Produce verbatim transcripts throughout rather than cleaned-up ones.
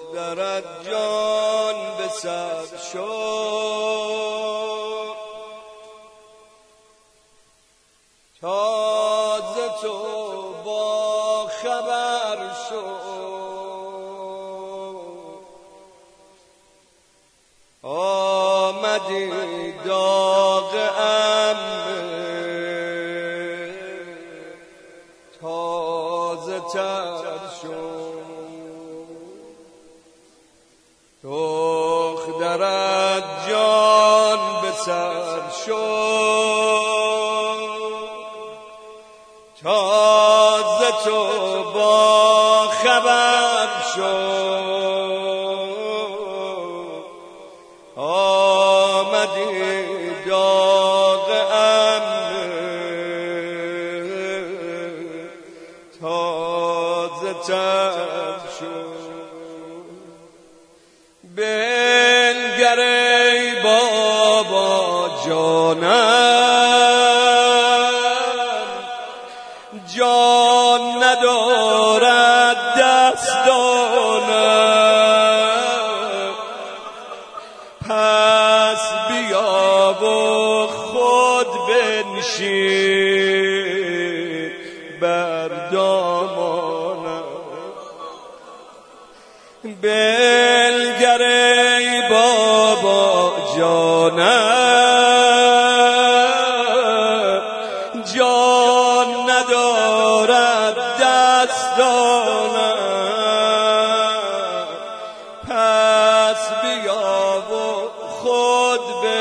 دخترت جان به سر شد، تازه تو با خبر شد، آمدی داغ عمه تازه تر شد، دخترت جان به سر شد، تازه تو با خبر شد، آمدی داغ عمه تازه تر شد. بنگر ای بابا جانم، جان ندارد دستانم، پس بیا و خود بنشین بر دامانم. بنگر ای بابا جانم، جان ندارد دستانم، پس بیا و خود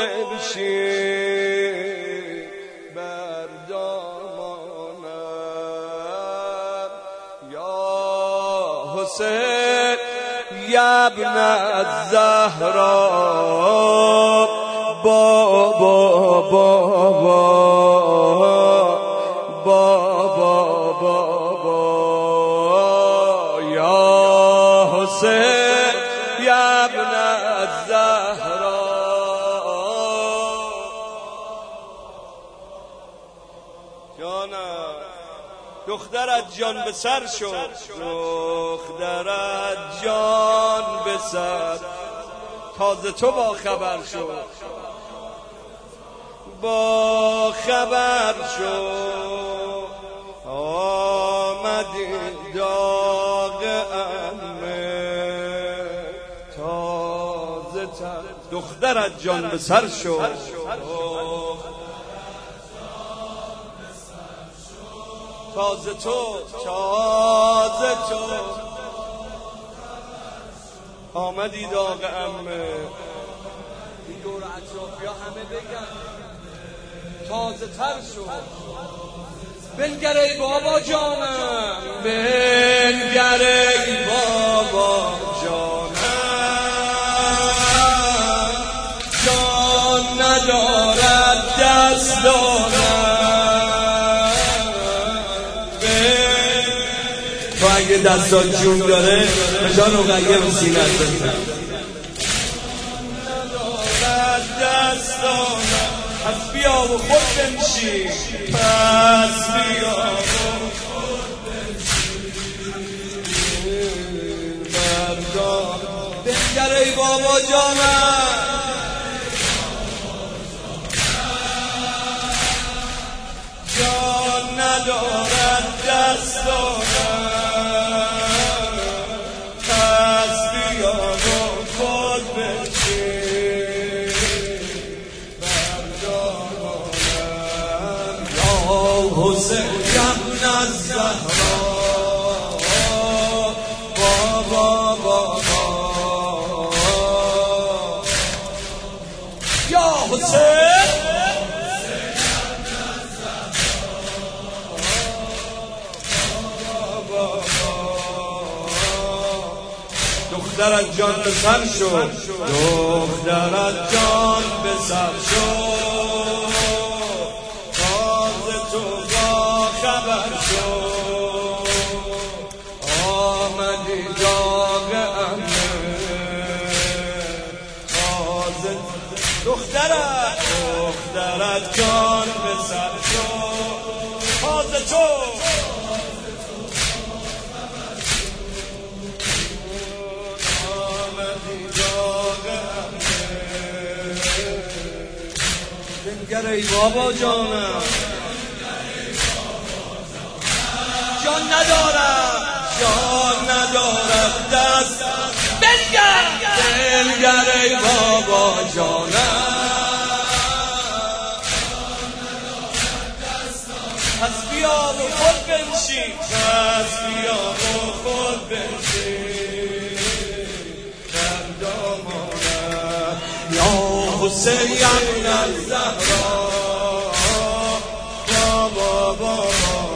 بنشین بر دامانم. یا حسین یا ابن الزهرا، بابا بابا بابا بابا، یا حسین یا ابن الزهرا. جانم دخترت جان به سر شد، دخترت جان به سر، تازه تو با خبر شد، با خبر شد، آمدی داغ عمه تازه تر. دخترت جان به سر شد، تازه تو تازه تو آمدی داغ عمه. این دور اطرافیا همه بگن تازه تر شد. بنگر ای بابا جانم، بنگر ای بابا جانم، جان ندارد دستانم، تو اگه دستات جون داره به جان رقیه سینت بزن. ندارد دستانم، پس بیا و خود بنشین، پس بیا و خود بنشین بردار. بنگر ای بابا جانم، جان ندارد دستانم، پس بیا و خود بنشین بردارم. یا حسین یا ابن الزهرا، بابا بابا، یا حسین دخترت جان به سر شد، دخترت جان به سر شد، تازه تو با خبر شد، آمدی داغ عمه تازه. دخترت دخترت جان به سر شد، تازه تو بنگر ای بابا جانم، جان ندارم جان ندارم دست بنگر بنگر ای بابا جانم، پس بیا و خود بنشین پس بیا و خود بنشین در دامانم یا حسین الزهرا بابا بابا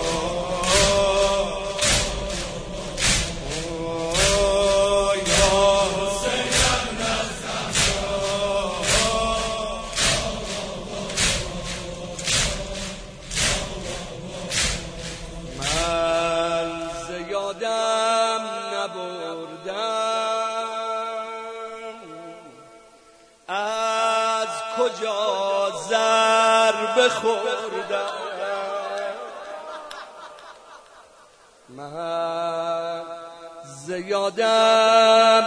یادم نبردم از کجا ضربه خوردم، من یادم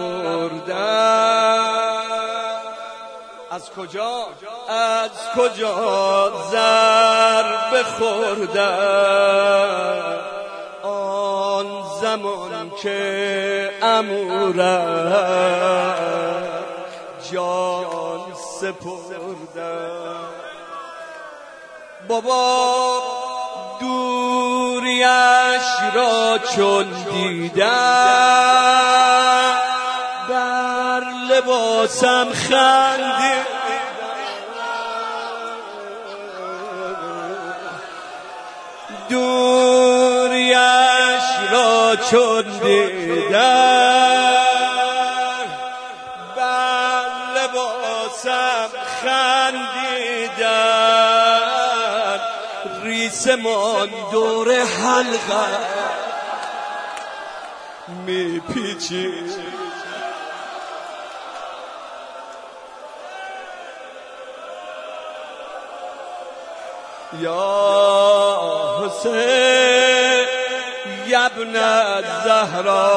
نبردم از کجا از کجا ضربه خوردم، زمان که امورم جان سپردم، بابا دوریش را چون دیدم بر لباسم خندید، دوریش را چون دیدم بر لباسم خندیدن، ریسمان دور حلقه میپیچید، یا حسین یا ابن الزهرا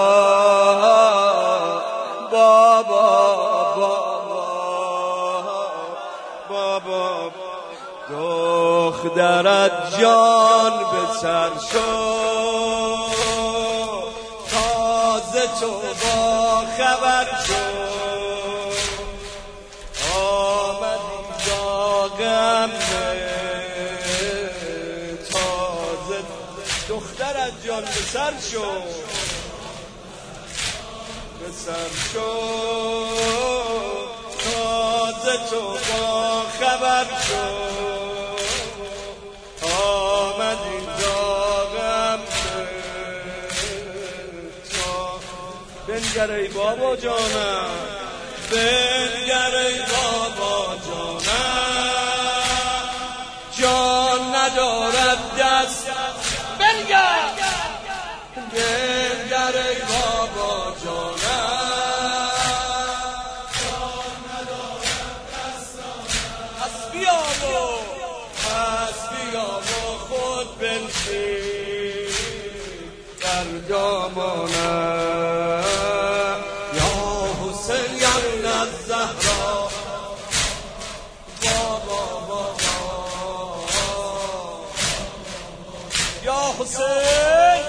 بابا بابا بابا دخترت جان به سر شد، تازه تو با خبر شد، آمدی داغم دخترت جان به سر شد به سر شد، تازه تو با خبر شد، آمدی داغم تا بنگر ای بابا جانم بنگر ای بابا جانم، جان ندارد دست بنگر بنگر ای بابا جانم، جان ندارد دستانم، پس بیا و پس بیا و خود بنشین در دامانم، یا حسین ابن الزهرا بابا بابا یا حسین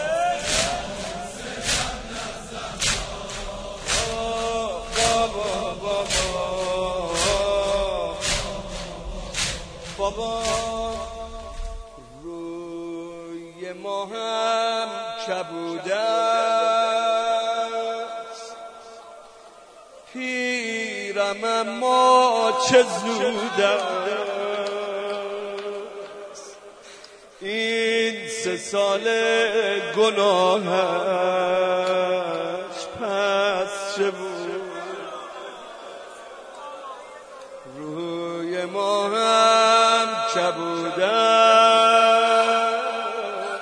بابا بابا بابا روی ما هم کبود است، پیرم اما چه زود است، این سه سال گناهش پس چه بود، روی ما هم کبود است،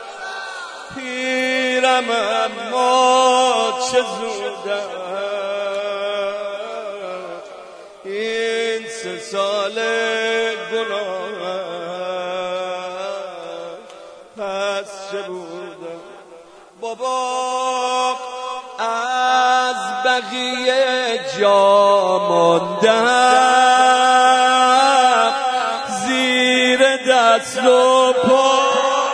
پیرم اما چه زود است، این سه سال گناهش پس چه بودم، بابا از بقیه جا ماندم، دست و پا.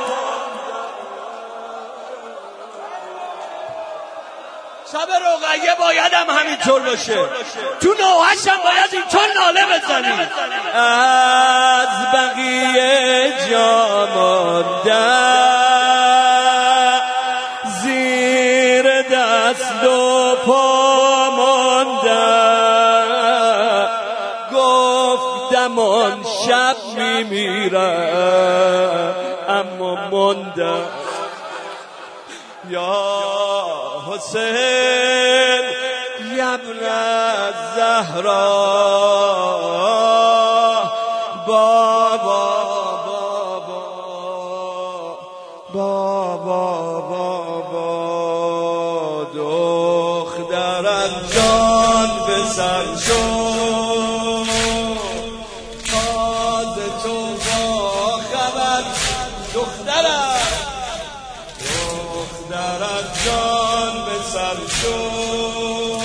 شب رقیه باید هم همینطور باشه، تو نوحش هم باید اینطور ناله بزنی. از بقیه جا مانده زیر دست و پا مانده، گفتم آن شب میمیره اما مانده. یا حسین ابن الزهرا بابا بابا بابا بابا دخترت جان به سر شد، تازه تو با خبر دخترت دخترت جان به سر شد،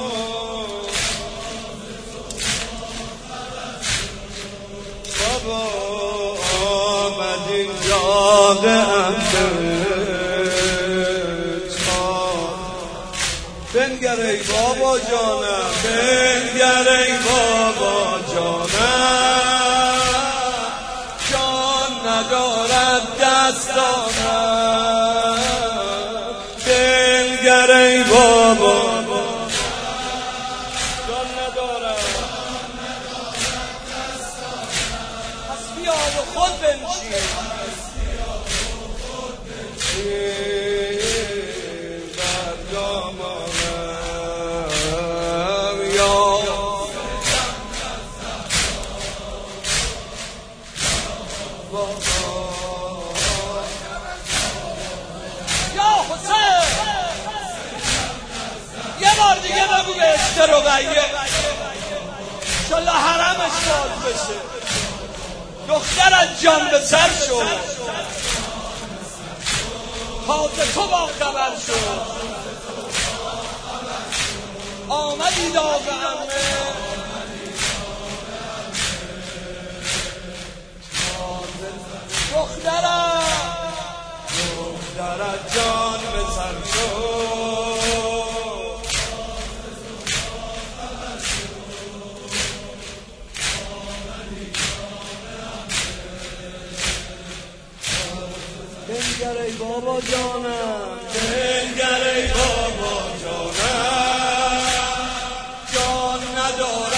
بابا آمد این جاغ امت بنگر ای بابا جانم، بنگر ای بابا جانم، جان ندارد دستانم، بنگر ای بابا جان ندارد. پس بیا و خود بنشین بر دامانم. یا یا حسین یه بار دیگه بگو به عشق رقیه انشالله حرمش باز بشه، دخترت جان به سر شد، تازه تو با خبر شد، آمدی داغ عمه، دخترت دخترت جان به سر شد، بنگر ای بابا جانم، بنگر ای بابا جانم، جان ندارم